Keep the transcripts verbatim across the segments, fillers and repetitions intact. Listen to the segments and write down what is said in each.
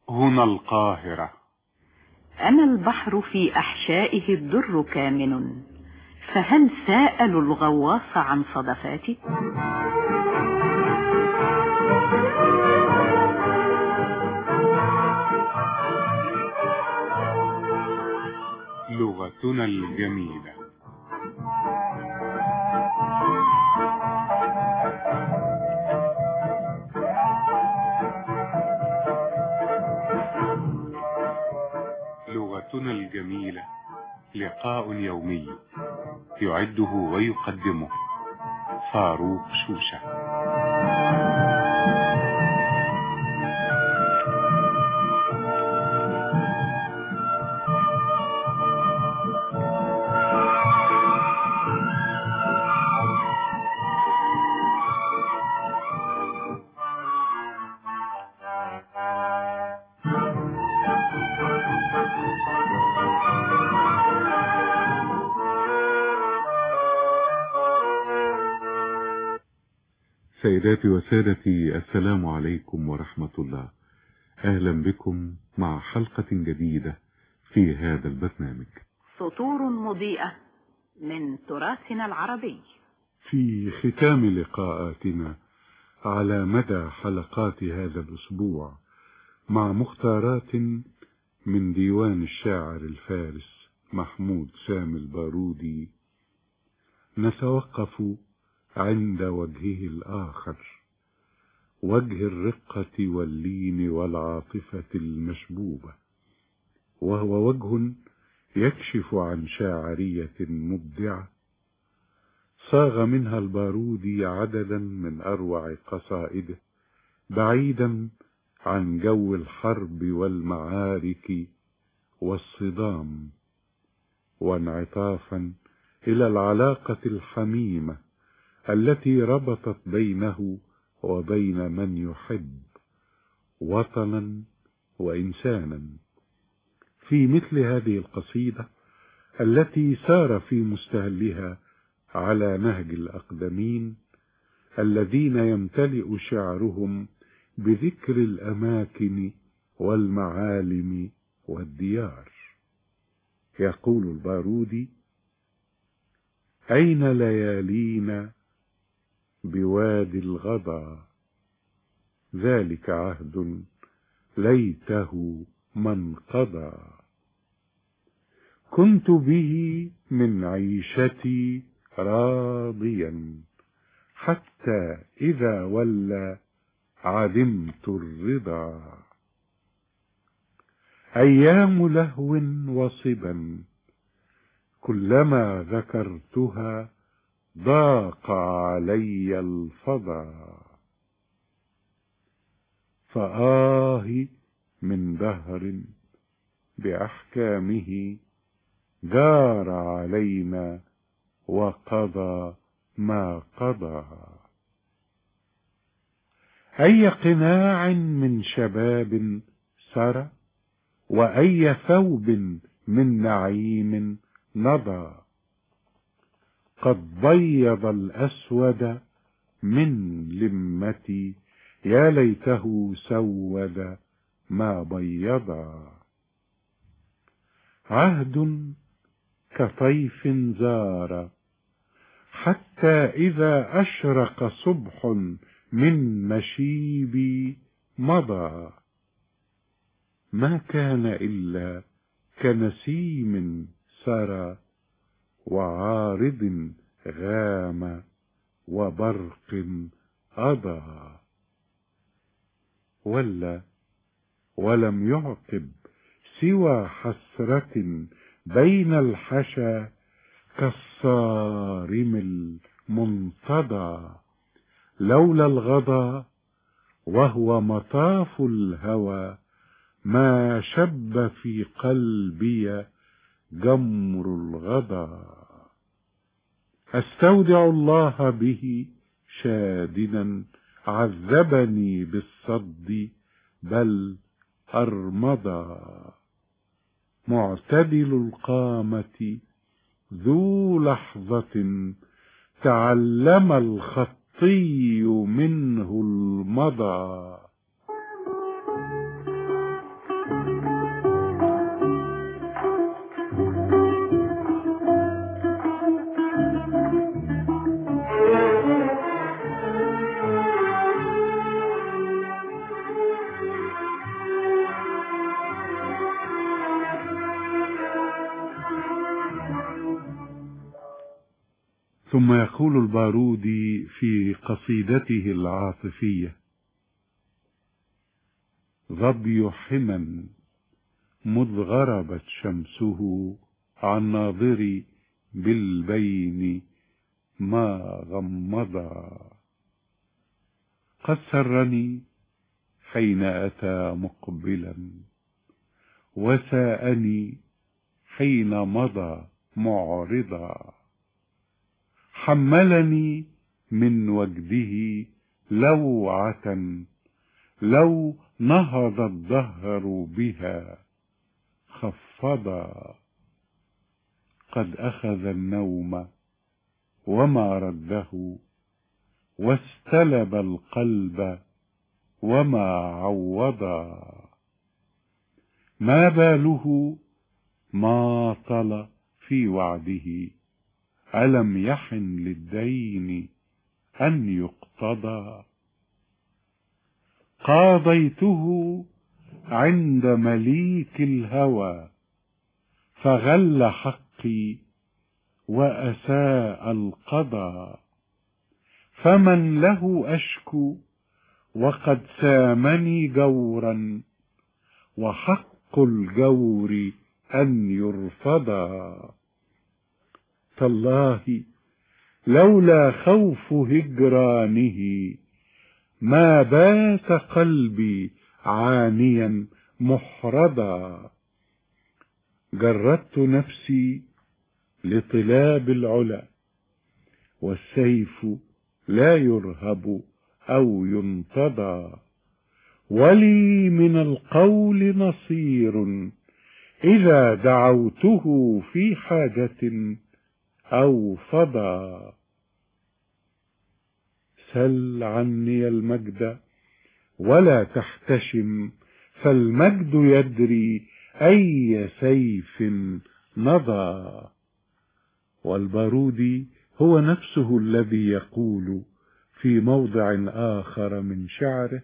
هنا القاهرة. أنا البحر في أحشائه الدر كامن، فهل سألوا الغواص عن صدفاتي؟ لغتنا الجميلة. لغتنا الجميلة لقاء يومي يعده ويقدمه فاروق شوشة. سيداتي وسادتي، السلام عليكم ورحمة الله. أهلا بكم مع حلقة جديدة في هذا البرنامج، سطور مضيئة من تراثنا العربي. في ختام لقاءاتنا على مدى حلقات هذا الأسبوع مع مختارات من ديوان الشاعر الفارس محمود سامي البارودي، نتوقف عند وجهه الآخر، وجه الرقة واللين والعاطفة المشبوبة، وهو وجه يكشف عن شاعرية مبدعة صاغ منها البارودي عددا من أروع قصائده، بعيدا عن جو الحرب والمعارك والصدام، وانعطافا إلى العلاقة الحميمة التي ربطت بينه وبين من يحب وطنا وإنسانا. في مثل هذه القصيدة التي سار في مستهلها على نهج الأقدمين الذين يمتلئ شعرهم بذكر الأماكن والمعالم والديار، يقول البارودي: أين ليالينا بوادي الغضا، ذلك عهد ليته من قضى، كنت به من عيشتي راضيا، حتى إذا ولى عدمت الرضا، أيام لهو وصبا كلما ذكرتها ضاق علي الفضا، فآه من دهر بأحكامه جار علينا وقضى ما قضى، أي قناع من شباب سرى، وأي ثوب من نعيم نضى، قد بيض الأسود من لمتي، يا ليته سود ما بيضا، عهد كطيف زار، حتى إذا أشرق صبح من مشيبي مضى، ما كان إلا كنسيم سرى، وعارض غام وبرق أضى، ولا ولم يعقب سوى حسرة بين الحشا كالصارم المنتضى، لولا الغضا وهو مطاف الهوى، ما شب في قلبي جمر الغضا، أستودع الله به شادنا، عذبني بالصد بل أرمضا، معتدل القامة ذو لحظة، تعلم الخطي منه المضى، ثم يقول البارودي في قصيدته العاطفية: ظبي حما مذ غربت شمسه عن ناظري بالبين ما غمضا، قد سرني حين أتى مقبلا وساءني حين مضى معرضا، حملني من وجده لوعة لو نهض الدهر بها خفضا، قد أخذ النوم وما رده واستلب القلب وما عوضا، ما باله ماطل في وعده، ألم يحن للدين أن يقتضى، قاضيته عند مليك الهوى فغل حقي وأساء القضاء، فمن له أشكو وقد سامني جورا، وحق الجور أن يرفضا، تالله لولا خوف هجرانه ما بات قلبي عانيا محرضا، جردت نفسي لطلاب العلا والسيف لا يرهب أو ينتضى، ولي من القول نصير إذا دعوته في حاجة أو فضى، سل عني المجد ولا تحتشم، فالمجد يدري أي سيف نضى، والبارودي هو نفسه الذي يقول في موضع آخر من شعره: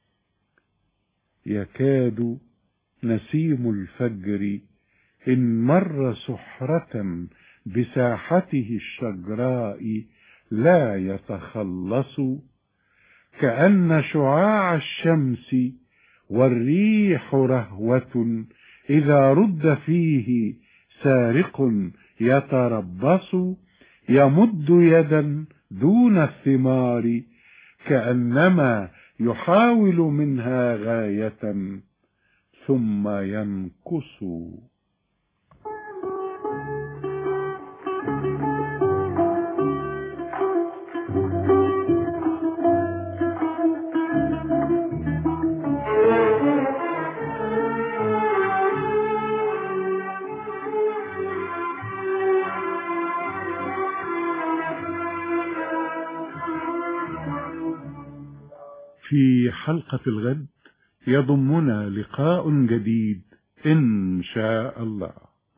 يكاد نسيم الفجر إن مر سحرة بساحته الشجراء لا يتخلص، كأن شعاع الشمس والريح رهوة إذا رد فيه سارق يتربص، يمد يدا دون الثمار كأنما يحاول منها غاية ثم ينكص. في حلقة الغد يضمنا لقاء جديد إن شاء الله.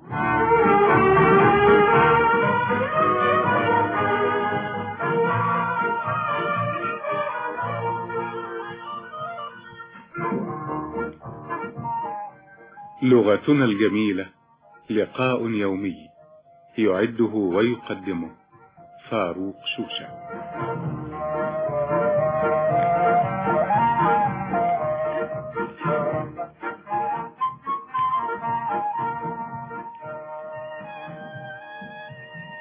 لغتنا الجميلة لقاء يومي يعده ويقدمه فاروق شوشة.